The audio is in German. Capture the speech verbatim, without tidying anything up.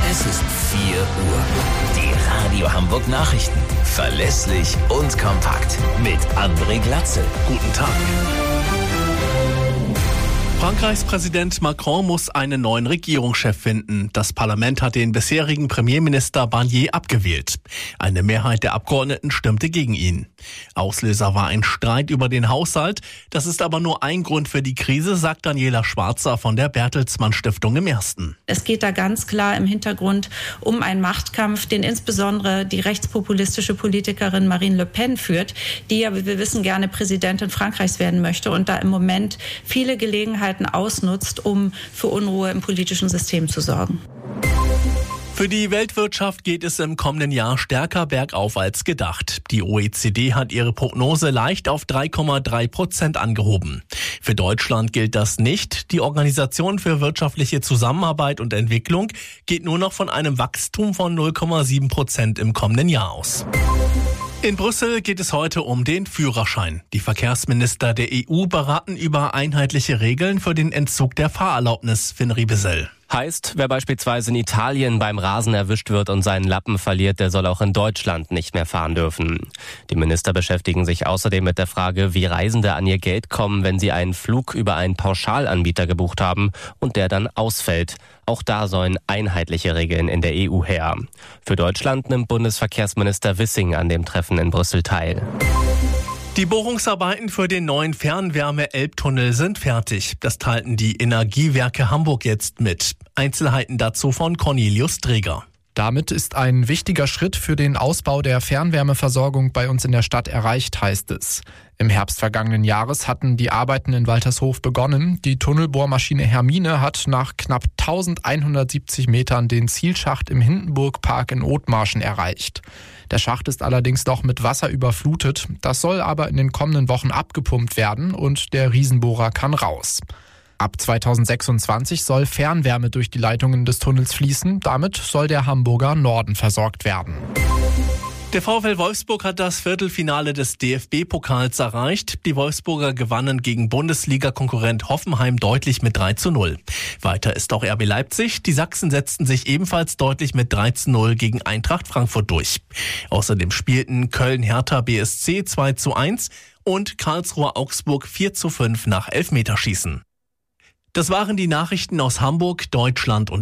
Es ist vier Uhr. Die Radio Hamburg Nachrichten. Verlässlich und kompakt. Mit André Glatzel. Guten Tag. Frankreichs Präsident Macron muss einen neuen Regierungschef finden. Das Parlament hat den bisherigen Premierminister Barnier abgewählt. Eine Mehrheit der Abgeordneten stimmte gegen ihn. Auslöser war ein Streit über den Haushalt. Das ist aber nur ein Grund für die Krise, sagt Daniela Schwarzer von der Bertelsmann Stiftung im Ersten. Es geht da ganz klar im Hintergrund um einen Machtkampf, den insbesondere die rechtspopulistische Politikerin Marine Le Pen führt, die ja, wie wir wissen, gerne Präsidentin Frankreichs werden möchte und da im Moment viele Gelegenheiten ausnutzt, um für Unruhe im politischen System zu sorgen. Für die Weltwirtschaft geht es im kommenden Jahr stärker bergauf als gedacht. Die O E C D hat ihre Prognose leicht auf drei Komma drei Prozent angehoben. Für Deutschland gilt das nicht. Die Organisation für wirtschaftliche Zusammenarbeit und Entwicklung geht nur noch von einem Wachstum von null Komma sieben Prozent im kommenden Jahr aus. In Brüssel geht es heute um den Führerschein. Die Verkehrsminister der E U beraten über einheitliche Regeln für den Entzug der Fahrerlaubnis, Finn Riebesell. Heißt, wer beispielsweise in Italien beim Rasen erwischt wird und seinen Lappen verliert, der soll auch in Deutschland nicht mehr fahren dürfen. Die Minister beschäftigen sich außerdem mit der Frage, wie Reisende an ihr Geld kommen, wenn sie einen Flug über einen Pauschalanbieter gebucht haben und der dann ausfällt. Auch da sollen einheitliche Regeln in der E U her. Für Deutschland nimmt Bundesverkehrsminister Wissing an dem Treffen in Brüssel teil. Die Bohrungsarbeiten für den neuen Fernwärme-Elbtunnel sind fertig. Das teilten die Energiewerke Hamburg jetzt mit. Einzelheiten dazu von Cornelius Dreger. Damit ist ein wichtiger Schritt für den Ausbau der Fernwärmeversorgung bei uns in der Stadt erreicht, heißt es. Im Herbst vergangenen Jahres hatten die Arbeiten in Waltershof begonnen. Die Tunnelbohrmaschine Hermine hat nach knapp elfhundertsiebzig Metern den Zielschacht im Hindenburgpark in Othmarschen erreicht. Der Schacht ist allerdings noch mit Wasser überflutet. Das soll aber in den kommenden Wochen abgepumpt werden und der Riesenbohrer kann raus. Ab zweitausendsechsundzwanzig soll Fernwärme durch die Leitungen des Tunnels fließen. Damit soll der Hamburger Norden versorgt werden. Der VfL Wolfsburg hat das Viertelfinale des D F B-Pokals erreicht. Die Wolfsburger gewannen gegen Bundesliga-Konkurrent Hoffenheim deutlich mit drei zu null. Weiter ist auch R B Leipzig. Die Sachsen setzten sich ebenfalls deutlich mit drei zu null gegen Eintracht Frankfurt durch. Außerdem spielten Köln-Hertha B S C zwei zu eins und Karlsruhe Augsburg vier zu fünf nach Elfmeterschießen. Das waren die Nachrichten aus Hamburg, Deutschland und